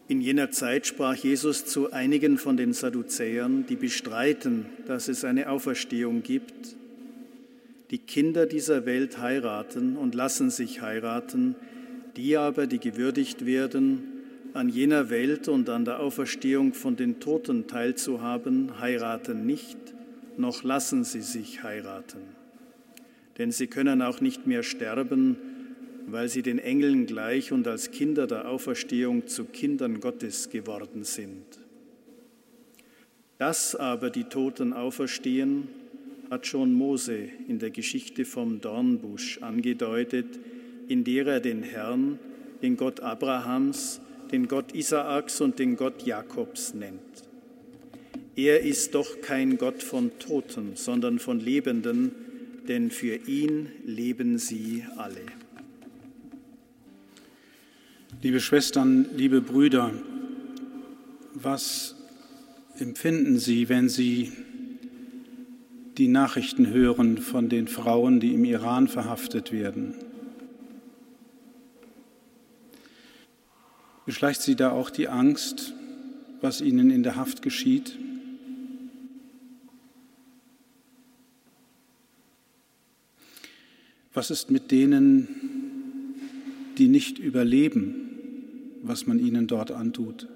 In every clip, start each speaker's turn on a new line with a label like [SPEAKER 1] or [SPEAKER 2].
[SPEAKER 1] In jener Zeit sprach Jesus zu einigen von den Sadduzäern, die bestreiten, dass es eine Auferstehung gibt: Die Kinder dieser Welt heiraten und lassen sich heiraten, die aber, die gewürdigt werden, an jener Welt und an der Auferstehung von den Toten teilzuhaben, heiraten nicht, noch lassen sie sich heiraten. Denn sie können auch nicht mehr sterben, weil sie den Engeln gleich und als Kinder der Auferstehung zu Kindern Gottes geworden sind. Dass aber die Toten auferstehen, hat schon Mose in der Geschichte vom Dornbusch angedeutet, in der er den Herrn, den Gott Abrahams, den Gott Isaaks und den Gott Jakobs nennt. Er ist doch kein Gott von Toten, sondern von Lebenden, denn für ihn leben sie alle.
[SPEAKER 2] Liebe Schwestern, liebe Brüder, was empfinden Sie, wenn Sie die Nachrichten hören von den Frauen, die im Iran verhaftet werden? Beschleicht Sie da auch die Angst, was ihnen in der Haft geschieht? Was ist mit denen, die nicht überleben, was man ihnen dort antut?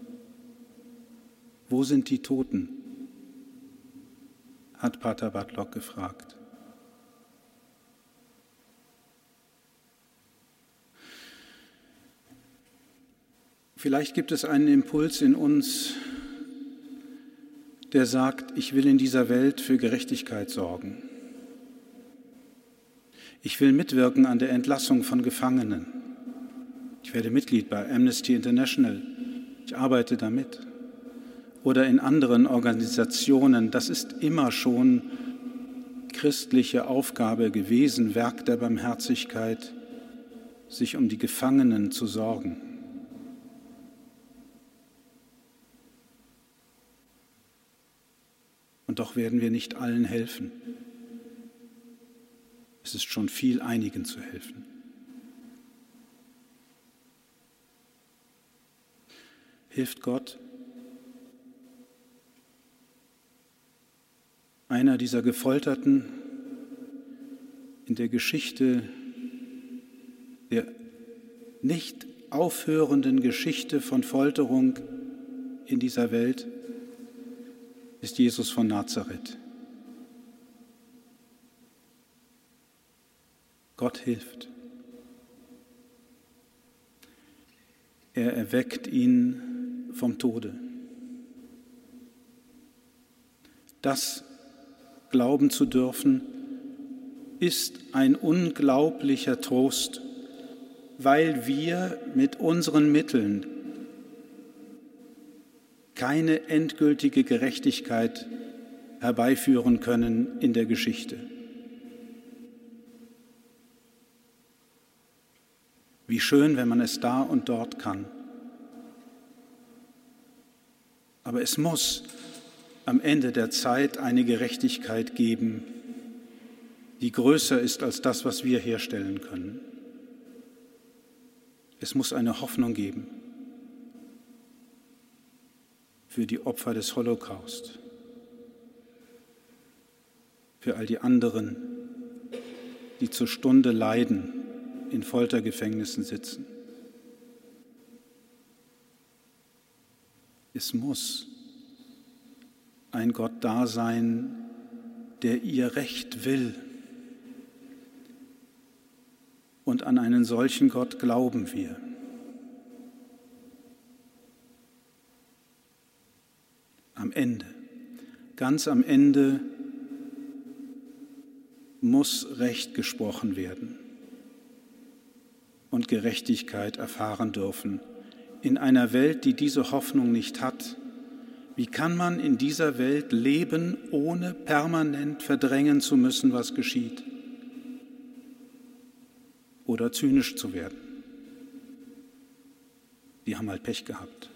[SPEAKER 2] Wo sind die Toten? Hat Pater Bartlock gefragt. Vielleicht gibt es einen Impuls in uns, der sagt, ich will in dieser Welt für Gerechtigkeit sorgen. Ich will mitwirken an der Entlassung von Gefangenen. Ich werde Mitglied bei Amnesty International. Ich arbeite damit. Oder in anderen Organisationen. Das ist immer schon christliche Aufgabe gewesen, Werk der Barmherzigkeit, sich um die Gefangenen zu sorgen. Und doch werden wir nicht allen helfen. Es ist schon viel, einigen zu helfen. Hilft Gott? Einer dieser Gefolterten in der Geschichte der nicht aufhörenden Geschichte von Folterung in dieser Welt ist Jesus von Nazareth. Gott hilft. Er erweckt ihn vom Tode. Das glauben zu dürfen, ist ein unglaublicher Trost, weil wir mit unseren Mitteln keine endgültige Gerechtigkeit herbeiführen können in der Geschichte. Wie schön, wenn man es da und dort kann. Aber es muss am Ende der Zeit eine Gerechtigkeit geben, die größer ist als das, was wir herstellen können. Es muss eine Hoffnung geben für die Opfer des Holocaust, für all die anderen, die zur Stunde leiden, in Foltergefängnissen sitzen. Es muss ein Gott da sein, der ihr Recht will. Und an einen solchen Gott glauben wir. Am Ende, ganz am Ende, muss Recht gesprochen werden und Gerechtigkeit erfahren dürfen. In einer Welt, die diese Hoffnung nicht hat, wie kann man in dieser Welt leben, ohne permanent verdrängen zu müssen, was geschieht? Oder zynisch zu werden? Die haben halt Pech gehabt.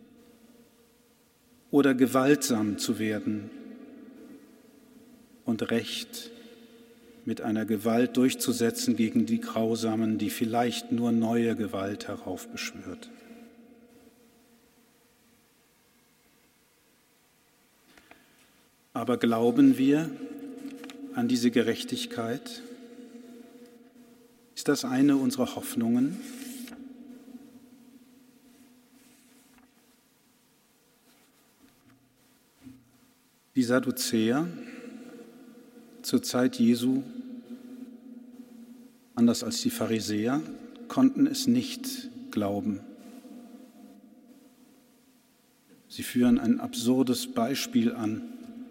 [SPEAKER 2] Oder gewaltsam zu werden und Recht mit einer Gewalt durchzusetzen gegen die Grausamen, die vielleicht nur neue Gewalt heraufbeschwört. Aber glauben wir an diese Gerechtigkeit? Ist das eine unserer Hoffnungen? Die Sadduzäer zur Zeit Jesu, anders als die Pharisäer, konnten es nicht glauben. Sie führen ein absurdes Beispiel an,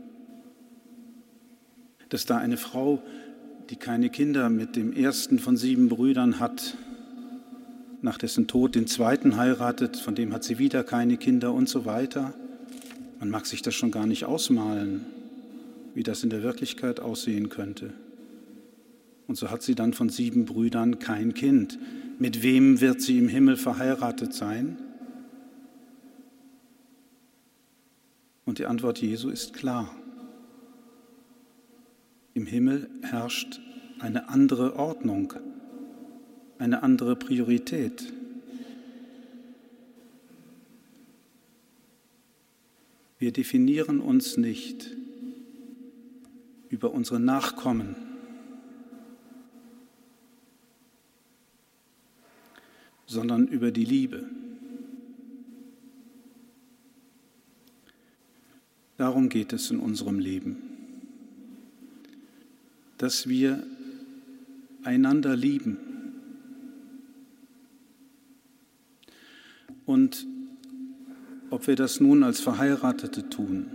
[SPEAKER 2] dass da eine Frau, die keine Kinder mit dem ersten von 7 Brüdern hat, nach dessen Tod den zweiten heiratet, von dem hat sie wieder keine Kinder und so weiter. Man mag sich das schon gar nicht ausmalen, wie das in der Wirklichkeit aussehen könnte. Und so hat sie dann von 7 Brüdern kein Kind. Mit wem wird sie im Himmel verheiratet sein? Und die Antwort Jesu ist klar. Im Himmel herrscht eine andere Ordnung, eine andere Priorität. Wir definieren uns nicht über unsere Nachkommen, sondern über die Liebe. Darum geht es in unserem Leben, dass wir einander lieben und ob wir das nun als Verheiratete tun,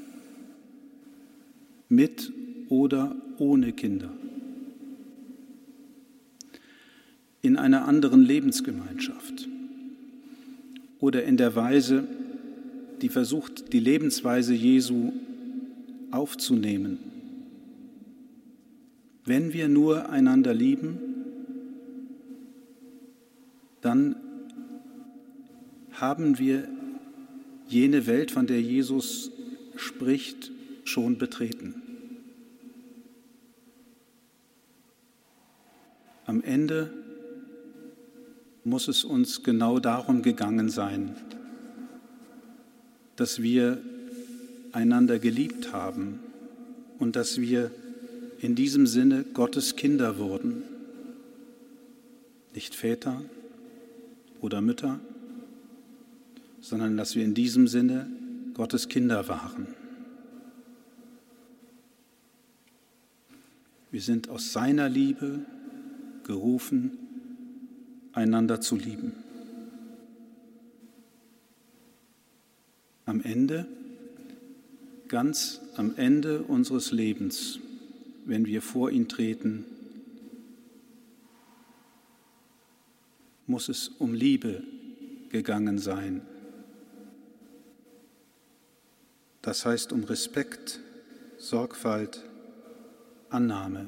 [SPEAKER 2] mit oder ohne Kinder, in einer anderen Lebensgemeinschaft oder in der Weise, die versucht, die Lebensweise Jesu aufzunehmen. Wenn wir nur einander lieben, dann haben wir jene Welt, von der Jesus spricht, schon betreten. Am Ende muss es uns genau darum gegangen sein, dass wir einander geliebt haben und dass wir in diesem Sinne Gottes Kinder wurden, nicht Väter oder Mütter, sondern dass wir in diesem Sinne Gottes Kinder waren. Wir sind aus seiner Liebe gerufen, einander zu lieben. Am Ende, ganz am Ende unseres Lebens, wenn wir vor ihn treten, muss es um Liebe gegangen sein. Das heißt um Respekt, Sorgfalt, Annahme,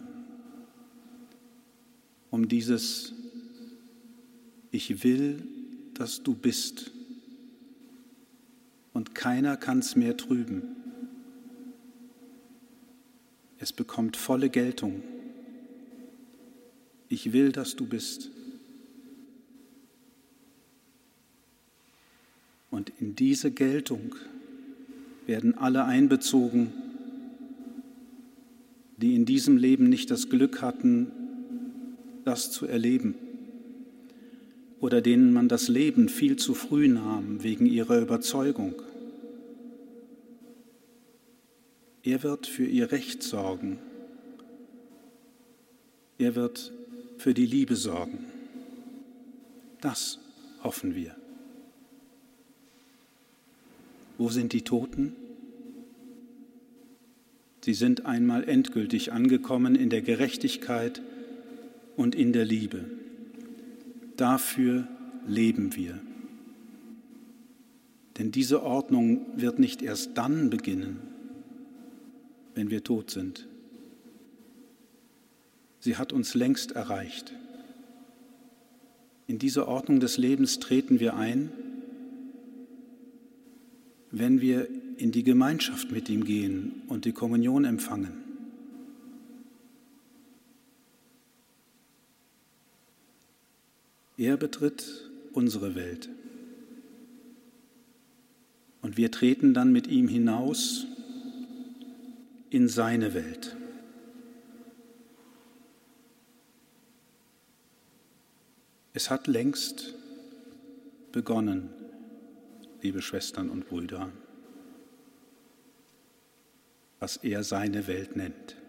[SPEAKER 2] um dieses Ich will, dass du bist und keiner kann es mehr trüben. Es bekommt volle Geltung. Ich will, dass du bist. Und in diese Geltung werden alle einbezogen, die in diesem Leben nicht das Glück hatten, das zu erleben oder denen man das Leben viel zu früh nahm wegen ihrer Überzeugung. Er wird für ihr Recht sorgen. Er wird für die Liebe sorgen. Das hoffen wir. Wo sind die Toten? Sie sind einmal endgültig angekommen in der Gerechtigkeit und in der Liebe. Dafür leben wir. Denn diese Ordnung wird nicht erst dann beginnen, wenn wir tot sind. Sie hat uns längst erreicht. In diese Ordnung des Lebens treten wir ein, wenn wir in die Gemeinschaft mit ihm gehen und die Kommunion empfangen. Er betritt unsere Welt. Und wir treten dann mit ihm hinaus in seine Welt. Es hat längst begonnen, liebe Schwestern und Brüder, was er seine Welt nennt.